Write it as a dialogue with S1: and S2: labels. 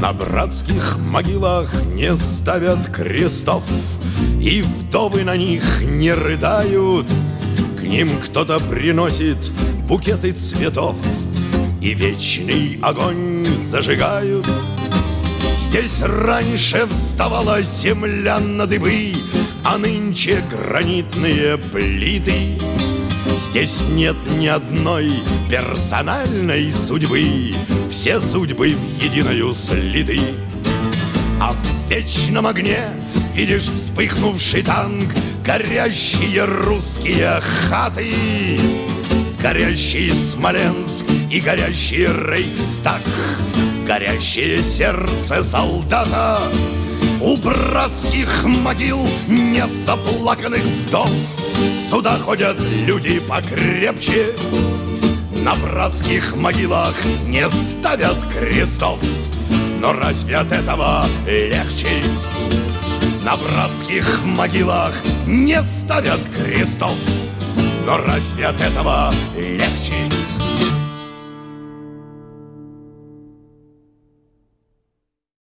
S1: На братских могилах не ставят крестов, и вдовы на них не рыдают. К ним кто-то приносит букеты цветов, и вечный огонь зажигают. Здесь раньше вставала земля на дыбы, а нынче гранитные плиты. Здесь нет ни одной персональной судьбы, все судьбы в единую слиты. А в вечном огне видишь вспыхнувший танк, горящие русские хаты, горящий Смоленск и горящий Рейхстаг, горящее сердце солдата. У братских могил нет заплаканных вдов, сюда ходят люди покрепче. На братских могилах не ставят крестов, но разве от этого легче? На братских могилах не ставят крестов, но разве от этого легче?